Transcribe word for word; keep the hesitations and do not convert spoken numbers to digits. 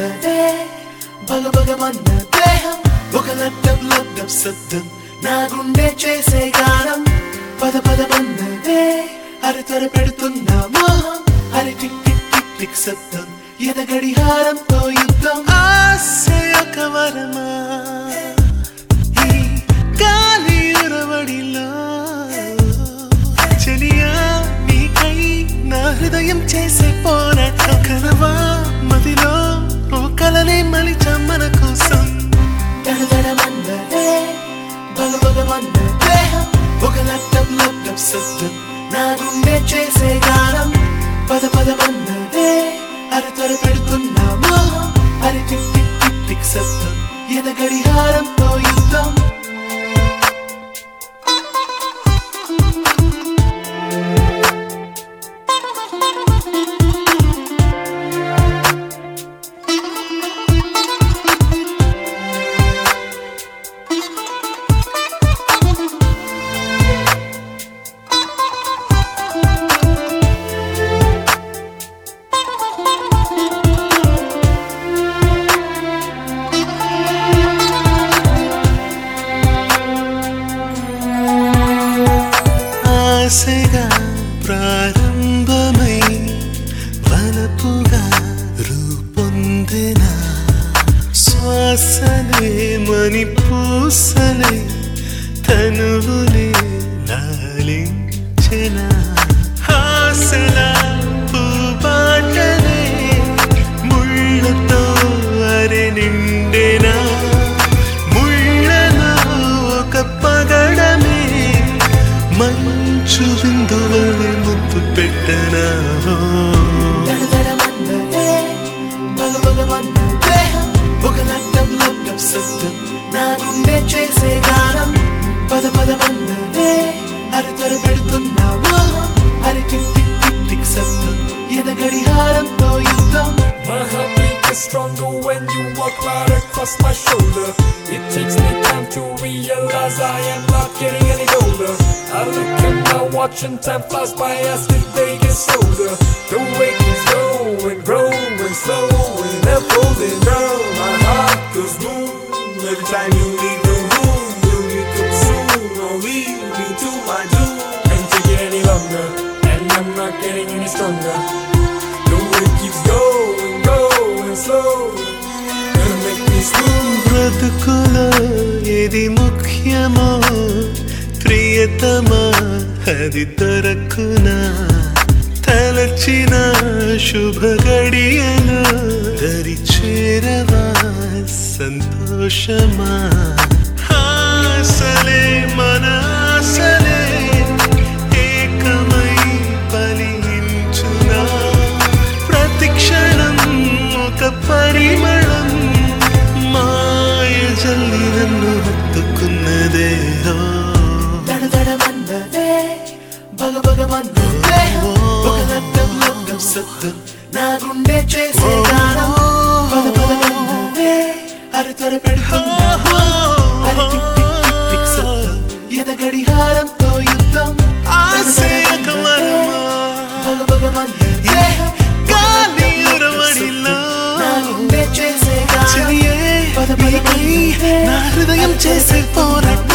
మన్నదే బగ బగ మన్న దేహం ఒక లడ్డం లడ్డం సద్దం నా గుండె చేసే గానం పద పద మన్నదే అరి త్వర పెడుతున్న మోహం అరి టిక్ టిక్ టిక్ టిక్ సద్దం ఎద గడిహారంతో యుద్ధం ఆశయక వరమా ఈ గాలి ఉరవడిలో చెలియా నీకై నా హృదయం చేసే పోరాటం కలవా మదిలో ఓ కలనే మలిచా మన కోసం దడ దడ మన్నదే బగ బగ మన్న దేహం ఒక లడ్డం లడ్డం సద్దం నా గుండె చేసే గానం పద పద మన్నదే అరి త్వర పెడుతున్న మోహం అరి టిక్ టిక్ టిక్ టిక్ సద్దం ఎద గడిహారంతో యుద్ధం ఆశగా ప్రారంభమై వలపుగా రూపొందిన శ్వాసలే మణిపూసలై తనువులే లాలించిన ఆశల పూబాటలే ముళ్ళతో అరె నిండిన ముళ్ళలో ఒక పగడమే మంచు బిందువులే ముద్దు పెట్టనా దడ దడ మన్నదే బగ బగ మన్న దేహం ఒక లడ్డం లడ్డం సద్దం నా గుండె చేసే గానం పద పద మన్నదే అరి త్వర పెడుతున్న మోహం అరి టిక్ టిక్ టిక్ టిక్ సద్దం ఎద గడిహారంతో యుద్ధం My heartbeat is stronger when you walk right across my shoulder. It takes me time to realize I am not getting any older. I look at my watch and time flies by as the day gets older. The way keeps growing, growing, slowly, unfolding down. My heart goes boom every time you leave the room. You need to soon or lead me to my doom. Can't take it any longer, and I'm not getting any stronger. The way keeps going, going slowly, gonna make me smooth. బ్రతుకులో ఏది ముఖ్యమో ప్రియతమా అది దొరకునా తలచిన శుభ గడియలు దరి చేరవా సంతోషమా ఆశలే మన ఆశలే ఏకమై ఫలించునా ప్రతి క్షణం ఒక పరిమళం మాయ జల్లి నన్ను హత్తుకున్నదే దడ దడ మన్నదే బగ బగ మన్నదే ఒక లడ్డం లడ్డం సద్దం నా గుండె చేసే గానం పద పద మన్నదే అరి త్వర పెడుతున్న అరి టిక్ టిక్ టిక్ టిక్ సద్దం ఎద గడిహారంతో యుద్ధం ఆశయక వరమా బగ బగ మన్నదే గాలి ఉరవడిలో నా గుండె చేసే గానం పద పద మన్నదే నా హృదయం చేసే పోరాటం